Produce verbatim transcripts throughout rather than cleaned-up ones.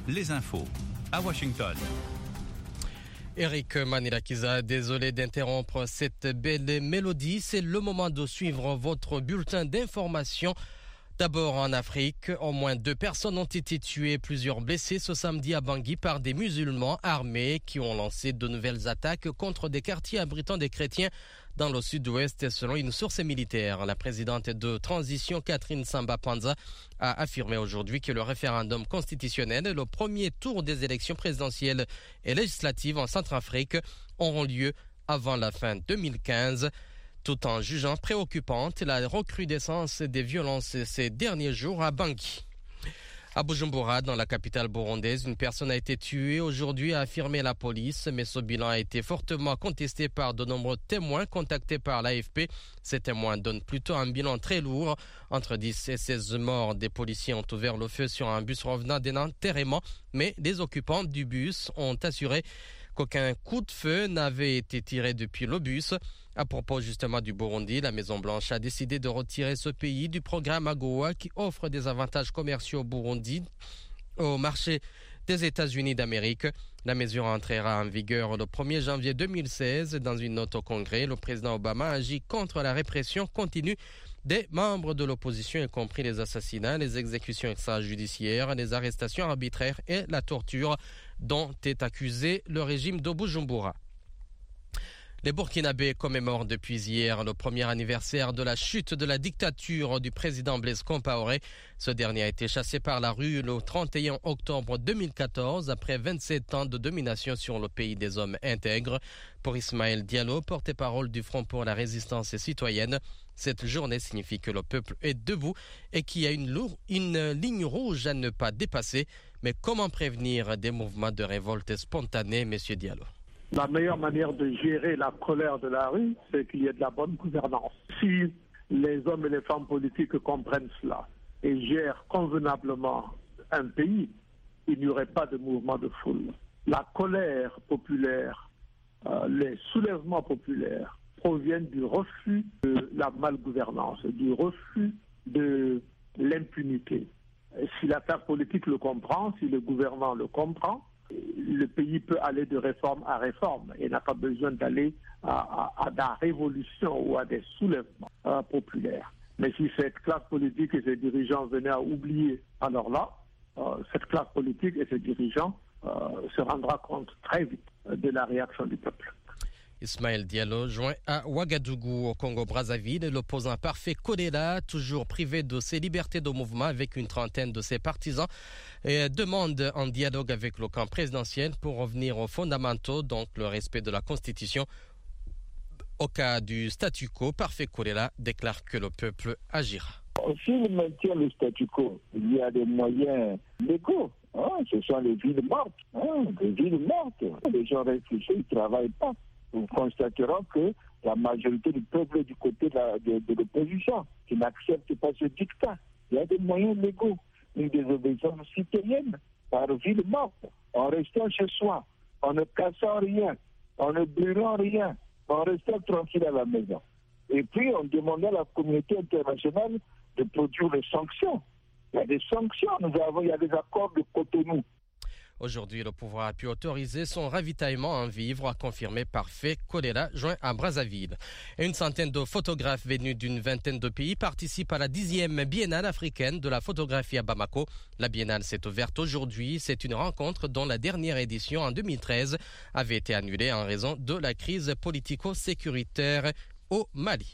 les infos à Washington. Eric Manilakiza, désolé d'interrompre cette belle mélodie. C'est le moment de suivre votre bulletin d'information. D'abord en Afrique, au moins deux personnes ont été tuées, plusieurs blessés ce samedi à Bangui par des musulmans armés qui ont lancé de nouvelles attaques contre des quartiers abritant des chrétiens dans le sud-ouest selon une source militaire. La présidente de transition Catherine Samba-Panza a affirmé aujourd'hui que le référendum constitutionnel et le premier tour des élections présidentielles et législatives en Centrafrique auront lieu avant la fin deux mille quinze. Tout en jugeant préoccupante la recrudescence des violences ces derniers jours à Bangui. À Bujumbura, dans la capitale burundaise, une personne a été tuée aujourd'hui, a affirmé la police, mais ce bilan a été fortement contesté par de nombreux témoins contactés par l'A F P. Ces témoins donnent plutôt un bilan très lourd. Entre dix et seize morts, des policiers ont ouvert le feu sur un bus revenant d'un enterrement, mais les occupants du bus ont assuré qu'aucun coup de feu n'avait été tiré depuis le bus. À propos justement du Burundi, la Maison-Blanche a décidé de retirer ce pays du programme AGOA qui offre des avantages commerciaux au Burundi au marché des États-Unis d'Amérique. La mesure entrera en vigueur le premier janvier deux mille seize. Dans une note au Congrès, le président Obama agit contre la répression continue des membres de l'opposition, y compris les assassinats, les exécutions extrajudiciaires, les arrestations arbitraires et la torture dont est accusé le régime de Bujumbura. Les Burkinabés commémorent depuis hier le premier anniversaire de la chute de la dictature du président Blaise Compaoré. Ce dernier a été chassé par la rue le trente et un octobre deux mille quatorze après vingt-sept ans de domination sur le pays des hommes intègres. Pour Ismaël Diallo, porte-parole du Front pour la résistance citoyenne, cette journée signifie que le peuple est debout et qu'il y a une, lour- une ligne rouge à ne pas dépasser. Mais comment prévenir des mouvements de révolte spontanés, Monsieur Diallo? La meilleure manière de gérer la colère de la rue, c'est qu'il y ait de la bonne gouvernance. Si les hommes et les femmes politiques comprennent cela et gèrent convenablement un pays, il n'y aurait pas de mouvement de foule. La colère populaire, euh, les soulèvements populaires proviennent du refus de la malgouvernance, du refus de l'impunité. Et si la classe politique le comprend, si le gouvernement le comprend, le pays peut aller de réforme à réforme et n'a pas besoin d'aller à, à, à la révolution ou à des soulèvements euh, populaires. Mais si cette classe politique et ses dirigeants venaient à oublier, alors là, euh, cette classe politique et ses dirigeants euh, se rendra compte très vite de la réaction du peuple. Ismaël Diallo, joint à Ouagadougou au Congo-Brazzaville, l'opposant parfait Kodela, toujours privé de ses libertés de mouvement avec une trentaine de ses partisans, et demande un dialogue avec le camp présidentiel pour revenir aux fondamentaux, donc le respect de la Constitution. Au cas du statu quo, parfait Kodela déclare que le peuple agira. S'il maintient le statu quo, il y a des moyens légaux. Hein, ce sont les villes mortes. Hein, les villes mortes. Les gens réfléchissent, ils ne travaillent pas. Nous constaterons que la majorité du peuple est du côté de, la, de, de l'opposition, qui n'accepte pas ce dictat. Il y a des moyens légaux, une désobéissance citoyenne par ville morte, en restant chez soi, en ne cassant rien, en ne brûlant rien, en restant tranquille à la maison. Et puis, on demandait à la communauté internationale de produire des sanctions. Il y a des sanctions, nous avons, il y a des accords de Cotonou. Aujourd'hui, le pouvoir a pu autoriser son ravitaillement en vivres, confirmé par Fait Kodela, joint à Brazzaville. Et une centaine de photographes venus d'une vingtaine de pays participent à la dixième biennale africaine de la photographie à Bamako. La biennale s'est ouverte aujourd'hui. C'est une rencontre dont la dernière édition en deux mille treize avait été annulée en raison de la crise politico-sécuritaire au Mali.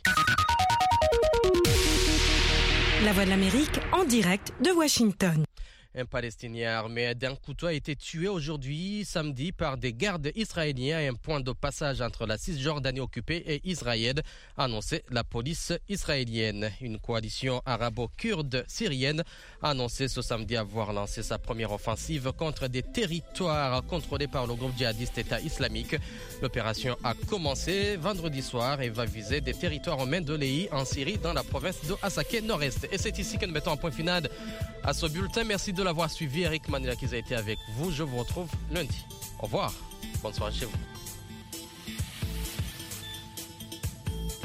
La Voix de l'Amérique en direct de Washington. Un Palestinien armé d'un couteau a été tué aujourd'hui, samedi, par des gardes israéliens à un point de passage entre la Cisjordanie occupée et Israël, a annoncé la police israélienne. Une coalition arabo-kurde syrienne a annoncé ce samedi avoir lancé sa première offensive contre des territoires contrôlés par le groupe djihadiste État islamique. L'opération a commencé vendredi soir et va viser des territoires aux mains de l'E I en Syrie, dans la province de Hasakeh Nord-Est. Et c'est ici que nous mettons un point final à ce bulletin. Merci de l'avoir suivi. Eric Manila qui a été avec vous. Je vous retrouve lundi. Au revoir. Bonne soirée chez vous.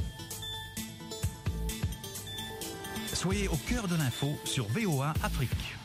Soyez au cœur de l'info sur V O A Afrique.